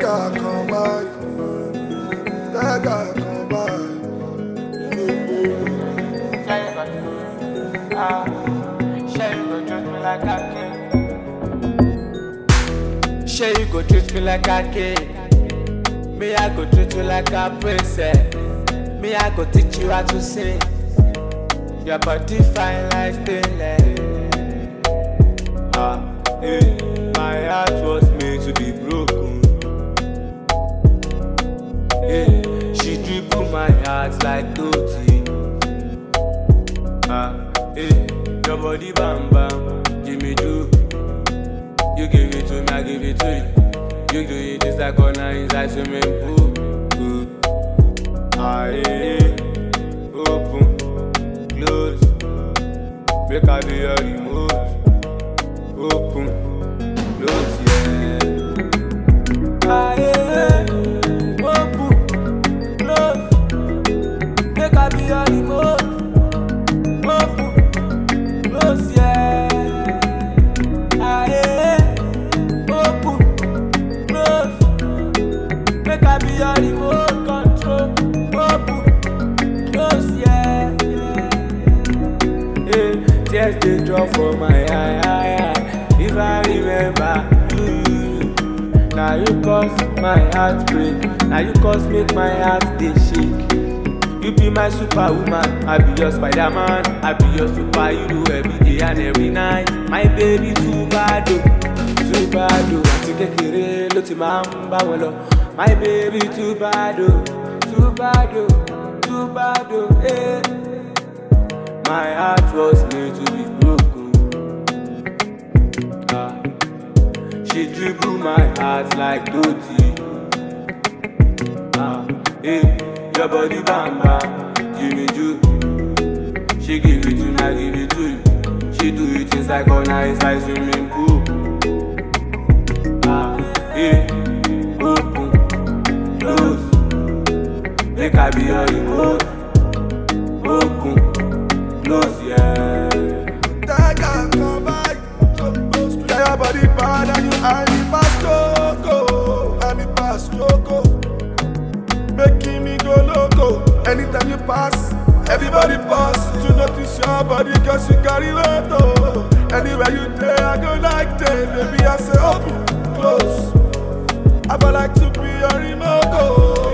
Dagger come by, dagger come by. Sure you go treat me like a king. Me I go treat you like a princess. Me I go teach you how to sing. Your body fine like stainless. My heart was made to be broken. She dribble my heart like Totti. Your body bam bam, give me do. You give it to me, I give it to you. You do it just like on inside swimming pool. Open, close, make I be your remote. Open, close, yeah. Open, close, make I be your remote. Open, close, yeah. Open, close, make I be your remote control. Open, close, yeah. Tears they drop for my eye. If I remember you, now you cause my heart break. Now you cause make my heart they shake. You be my superwoman, I be your Spider-Man. I be your superhero every day and every night. My baby too bad, too bad. Àti kékeré ló ti máa ń bá wọn lọ. My baby too bad, too bad, too bad, eh. My heart was made to be broken. She dribble my heart like Totti. Your body bam bam, give me you. She give it to me, I give it to you. She do it inside corner, inside swimming pool. Open, close, make I be your remote. Open, close, yeah. Dagger come by, yeah, your body bad and you are the past loco. I'm the past loco, making me go loco. Anytime you pass, everybody pass to notice your body, cause you carry weight, oh. Anywhere you day, I go like that. Baby, I say open, close. I would like to be your remote, oh.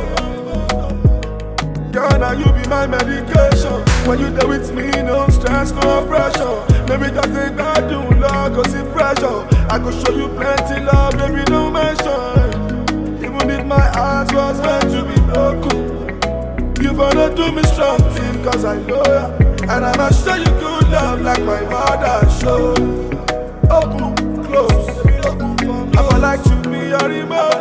Girl, now you be my medication. When you there with me, no stress, no pressure. Maybe just ain't that do love, cause it's pressure. I could show you plenty love, baby, no mention. Even if my heart was meant to be broken, you wanna do me strong thing, cause I know ya. And I'ma show you good love like my mother showed. Open, close, I would like to be your remote,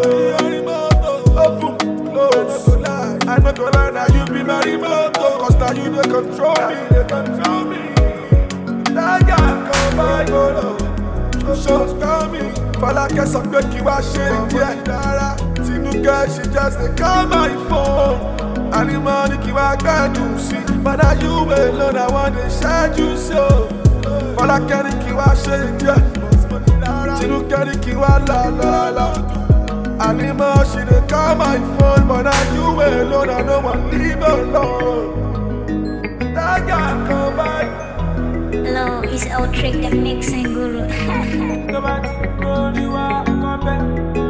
open, close. I'm not gonna lie, now you be my remote, cause now you they control me. That guy come by, go low. Shows coming, fala que some good you are sharing, yeah. Tinuka, she just they call my phone. And the money you are going to see, but now you alone, I want to share you so. Fala que you are sharing, yeah. Tinuka, you are la la la. And the money she they call my phone, but now you alone, I don't want to leave alone. That guy come by. Hello, it's Outrick the Mixing Guru. Come back, go, you are, come back.